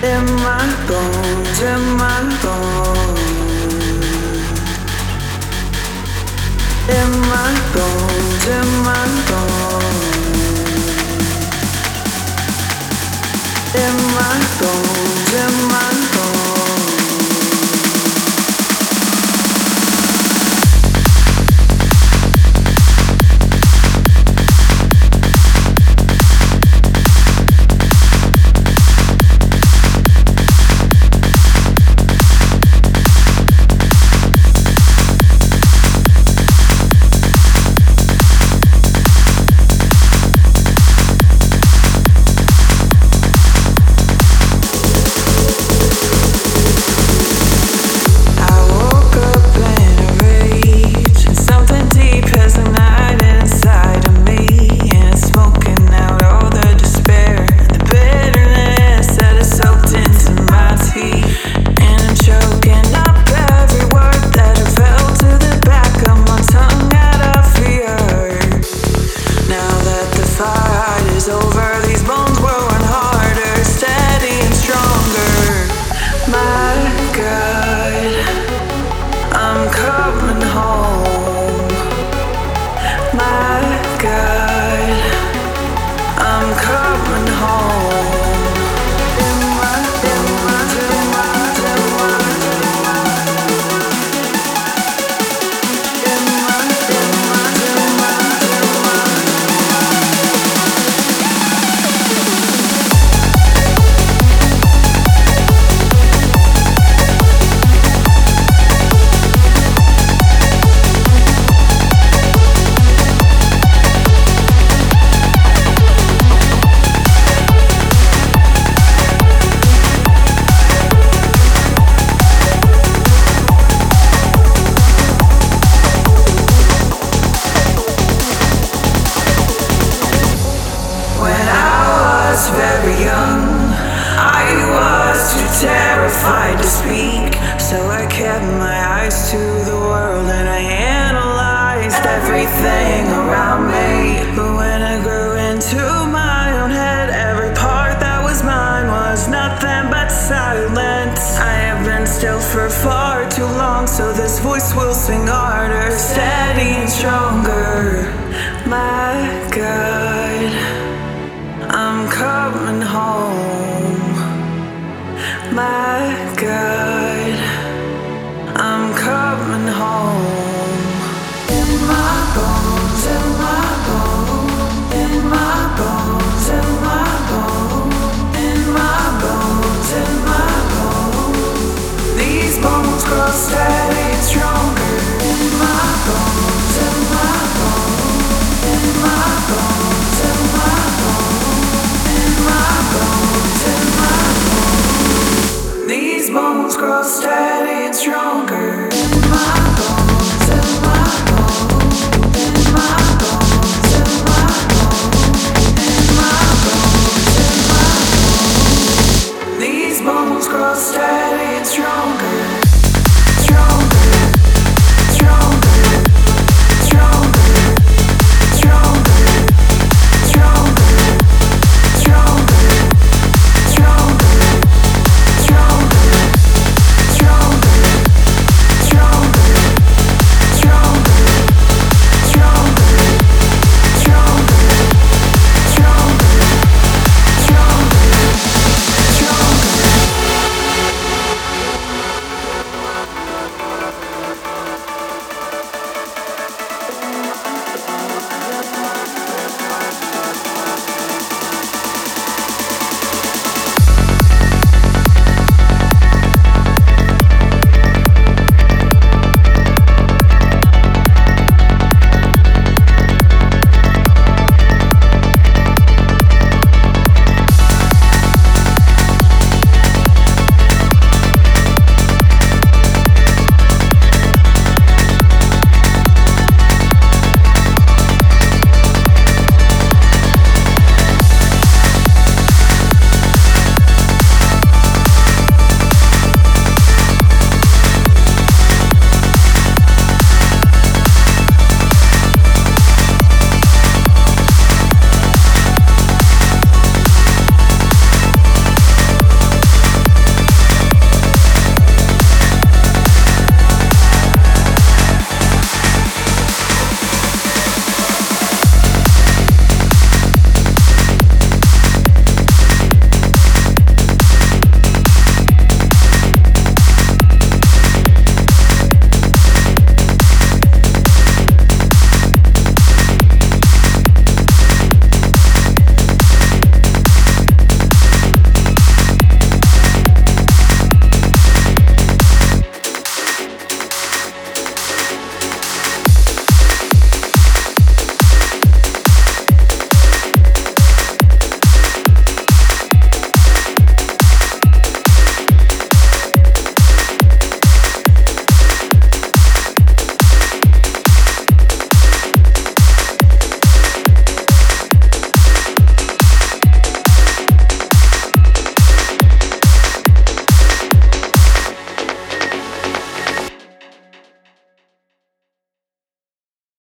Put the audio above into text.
In my bones, in my bones, in my bones, in my bones, in my bones, in my bones. Very young, I was too terrified to speak, so I kept my eyes to the world and I analyzed everything around me. But when I grew into my own head, every part that was mine was nothing but silence. I have been still for far too long, so this voice will sing harder, steady and stronger. My God, I'm coming home. My God, I'm coming home. In my bones, in my bones, in my bones, in my bones, in my bones, in my bones. These bones grow steady and stronger. In my bones, in my bones, in my bones, in my bones. These bones grow steady and stronger. In my bones, in my bones, in my bones, in my bones, in my bones, in my bones. These bones grow steady and stronger.